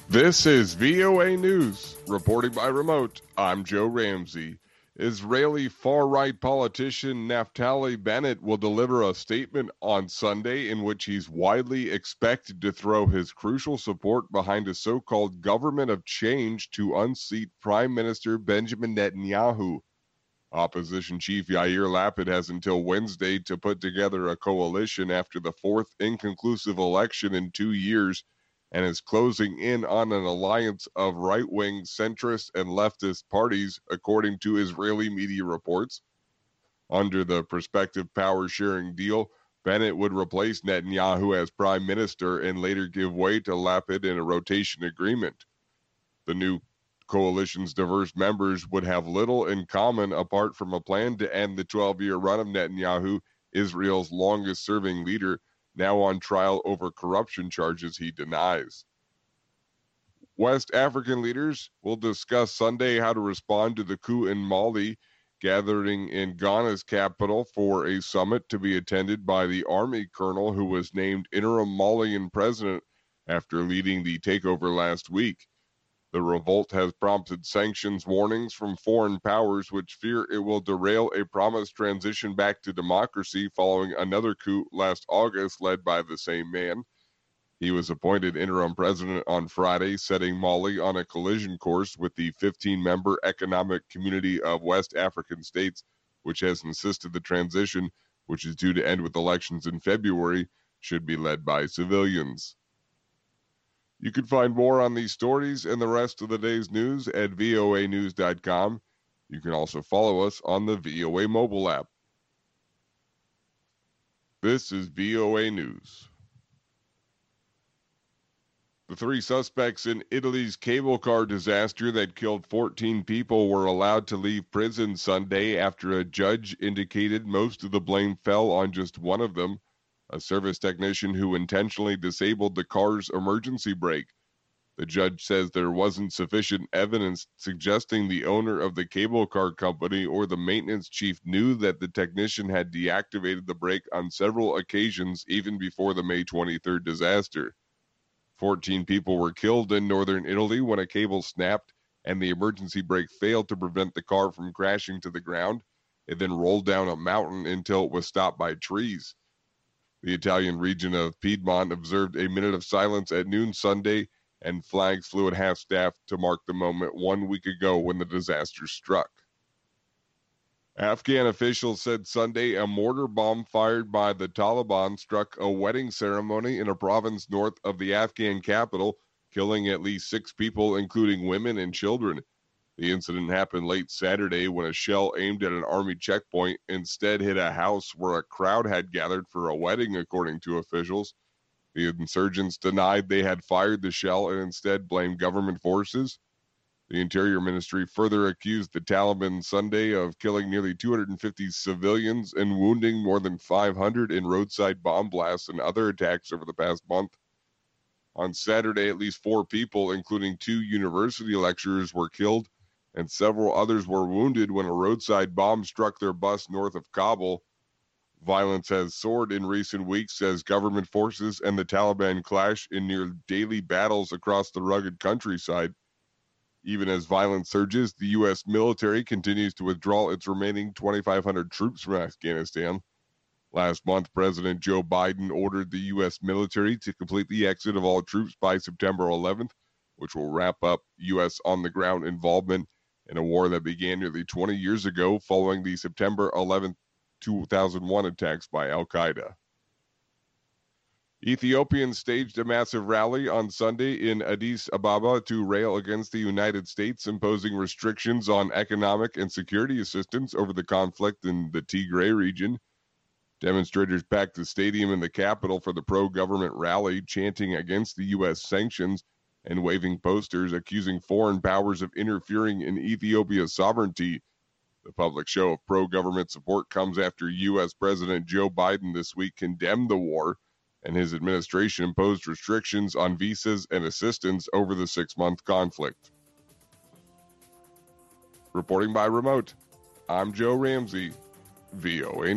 This is VOA News. Reporting by remote, I'm Joe Ramsey. Israeli far-right politician Naftali Bennett will deliver a statement on Sunday in which he's widely expected to throw his crucial support behind a so-called government of change to unseat Prime Minister Benjamin Netanyahu. Opposition chief Yair Lapid has until Wednesday to put together a coalition after the fourth inconclusive election in 2 years, and is closing in on an alliance of right-wing, centrist, and leftist parties, according to Israeli media reports. Under the prospective power-sharing deal, Bennett would replace Netanyahu as prime minister and later give way to Lapid in a rotation agreement. The new coalition's diverse members would have little in common apart from a plan to end the 12-year run of Netanyahu, Israel's longest-serving leader, now on trial over corruption charges he denies. West African leaders will discuss Sunday how to respond to the coup in Mali, gathering in Ghana's capital for a summit to be attended by the army colonel who was named interim Malian president after leading the takeover last week. The revolt has prompted sanctions warnings from foreign powers which fear it will derail a promised transition back to democracy following another coup last August led by the same man. He was appointed interim president on Friday, setting Mali on a collision course with the 15-member Economic Community of West African States, which has insisted the transition, which is due to end with elections in February, should be led by civilians. You can find more on these stories and the rest of the day's news at voanews.com. You can also follow us on the VOA mobile app. This is VOA News. The 3 suspects in Italy's cable car disaster that killed 14 people were allowed to leave prison Sunday after a judge indicated most of the blame fell on just one of them, a service technician who intentionally disabled the car's emergency brake. The judge says there wasn't sufficient evidence suggesting the owner of the cable car company or the maintenance chief knew that the technician had deactivated the brake on several occasions even before the May 23rd disaster. 14 people were killed in northern Italy when a cable snapped and the emergency brake failed to prevent the car from crashing to the ground. It then rolled down a mountain until it was stopped by trees. The Italian region of Piedmont observed a minute of silence at noon Sunday, and flags flew at half-staff to mark the moment 1 week ago when the disaster struck. Afghan officials said Sunday a mortar bomb fired by the Taliban struck a wedding ceremony in a province north of the Afghan capital, killing at least 6 people, including women and children. The incident happened late Saturday when a shell aimed at an army checkpoint instead hit a house where a crowd had gathered for a wedding, according to officials. The insurgents denied they had fired the shell and instead blamed government forces. The Interior Ministry further accused the Taliban Sunday of killing nearly 250 civilians and wounding more than 500 in roadside bomb blasts and other attacks over the past month. On Saturday, at least 4 people, including 2 university lecturers, were killed, and several others were wounded when a roadside bomb struck their bus north of Kabul. Violence has soared in recent weeks as government forces and the Taliban clash in near daily battles across the rugged countryside. Even as violence surges, the U.S. military continues to withdraw its remaining 2,500 troops from Afghanistan. Last month, President Joe Biden ordered the U.S. military to complete the exit of all troops by September 11th, which will wrap up U.S. on-the-ground involvement in a war that began nearly 20 years ago following the September 11th, 2001 attacks by al-Qaeda. Ethiopians staged a massive rally on Sunday in Addis Ababa to rail against the United States imposing restrictions on economic and security assistance over the conflict in the Tigray region. Demonstrators packed the stadium in the capital for the pro-government rally, chanting against the U.S. sanctions and waving posters accusing foreign powers of interfering in Ethiopia's sovereignty. The public show of pro-government support comes after U.S. President Joe Biden this week condemned the war, and his administration imposed restrictions on visas and assistance over the 6-month conflict. Reporting by remote, I'm Joe Ramsey, VOA